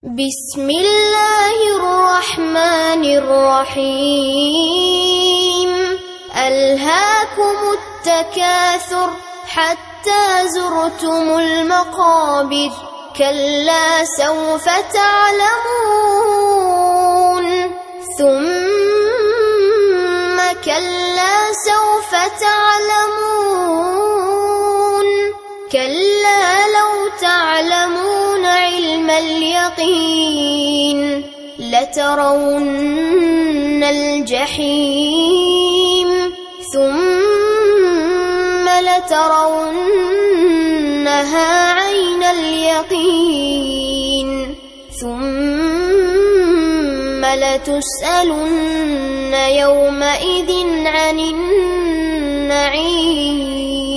بسم الله الرحمن الرحيم. ألهاكم التكاثر حتى زرتم المقابر، كلا سوف تعلمون، ثم كلا سوف تعلمون، كلا لو تعلمون علم اليقين لترون الجحيم ثم لترونها عين اليقين ثم لتسألن يومئذ عن النعيم.